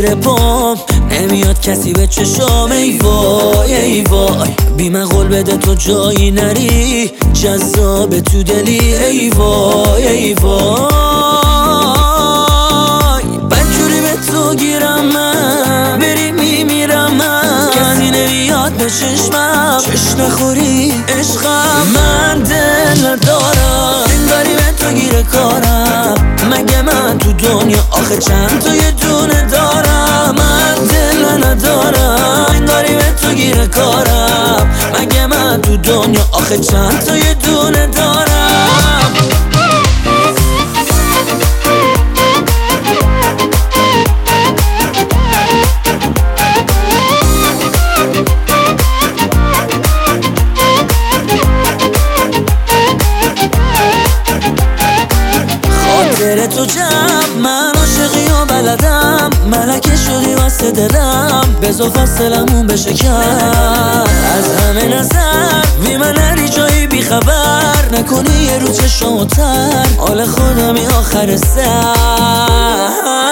زیر پام نمیاد کسی به چشام. ای وای ای وای بی من قول بده تو جایی نری، جذاب تو دلی. ای وای ای وای بدجوری به تو گیرم من، بری میمیرم من، کسی نمیاد به چشمم، چش نخوری عشقم. من دل ندارم انگاری به تو گیر کارم، مگه من تو دنیا آخه چند تا یه دونه دارم. من دل ندارم انگاری به تو گیر کارم، مگه من تو دنیا آخه چند تا یه دونه دارم. خاطر تو جمع من عاشقی و بلدم، ملکه شدی واسه دلم، بذار فاصلمون بشه کم. از همه نظر بی من نری جایی بی خبر، نکنی یه رو چشم تر حال خودمی آخر سر.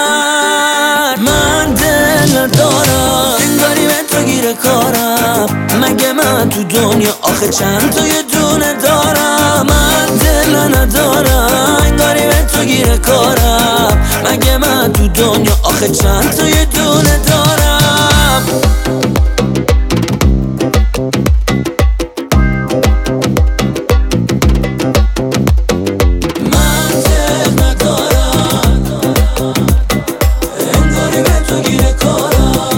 من دل ندارم انگاری به تو گیر کارم، مگه من تو دنیا آخه چند تا یه دونه دارم. من دل ندارم انگاری به تو گیر کارم، مگه من تو دنیا آخه چند تا یه دونه دارم. من دل ندارم انگاری به تو گیر کارم،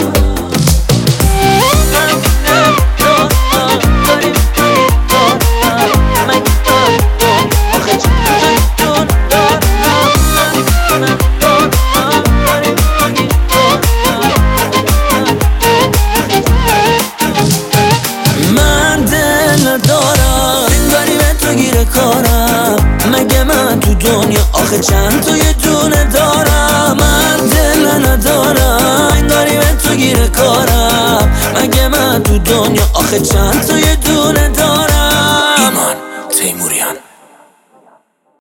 کارم، مگه من تو دنیا آخه چند تا یه دونه دارم. من دل ندارم انگاری به تو گیر کارم، مگه من تو دنیا آخه چند تا یه دونه دارم. ایمان تیموریان.